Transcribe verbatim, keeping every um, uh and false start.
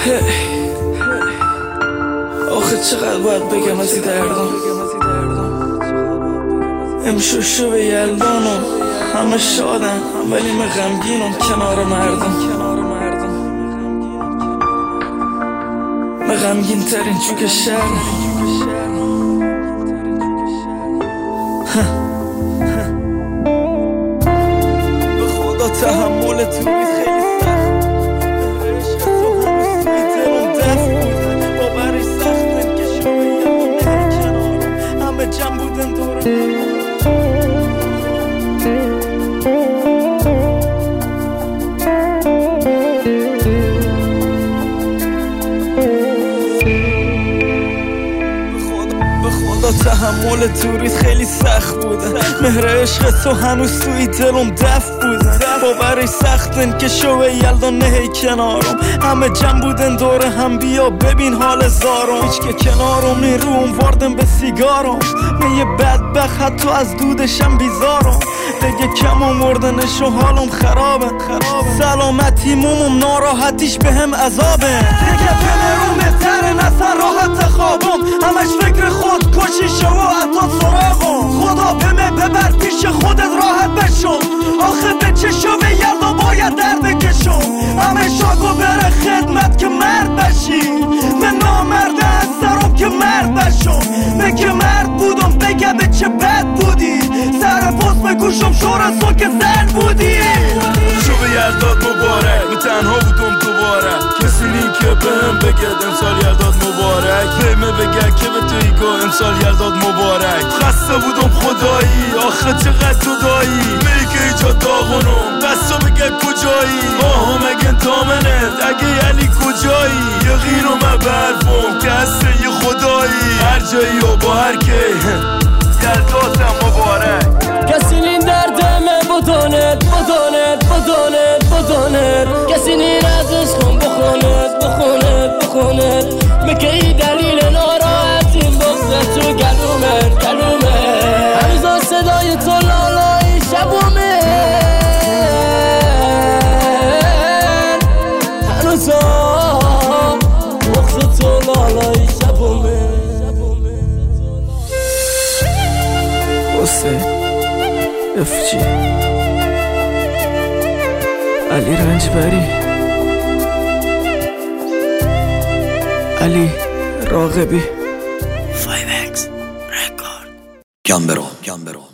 آخه چقدر باید بگم از این دردم امشوشو به یلدانم همه شادم ولی من غمگینم کنار مردم من غمگین ترین چوک شهرم به خدا تحمل توریت خیلی سخت عشق تو هنوز توی دلم دست بود باورش سختن که شما یه کنارم همه جمع بودن دورم تحمل دوریت خیلی سخت بودن مهر عشق تو هنوز توی دلم دفت بودن باورش سختن که شو یلدا نهی کنارم همه جمع بودن دوره هم بیا ببین حال زارم هیچ که کنارم نی روم واردم به سیگارم من یه بدبخت حتی از دودشم بیزارم دیگه کم آوردنش و حالم خرابه سلامتی مومم ناراحتیش به هم عذابه دیگه پنرون بهتره نسن راحت خوابم همش فکر خود کشیشه و حتی سراغم خدا به من ببر پیش خودت راحت بشم آخه به چشم یلدا باید درد کشم همه شاگو بره خدمت که مرد بشی من نامرده هستم که مرد بشم من که مرد بودم بگه به چه بد بودی سر پست بگوشم شورستون که زن بودی شب یلداد مبارک من تنها بودم دوباره کسی نی که بهم بگه امسال یلداد مبارک بهم بگه که به توی که امسال یلداد مبارک خسته بودم خدایی آخه چقدر جدایی میری که ایجا داغونم بسا بگه کجایی آها مگه دامنت اگه یعنی کجایی یه غیر و مبرفم که هسته یه خدایی هر جایی و با هر که یلدادم مبارک کسی نین دردمه بداند بداند بداند بداند کسی نین ازش خون بخوند بخوند بخوند مگه ای دلیل ناراحتیم بغزه تو گلومه گلومه هنوزا صدای تو لالای شبومه هنوزا بغزه تو لالای شبومه حسین افجی علی رنجبری علی راغبی فایو اکس رکورد. گم برو گم برو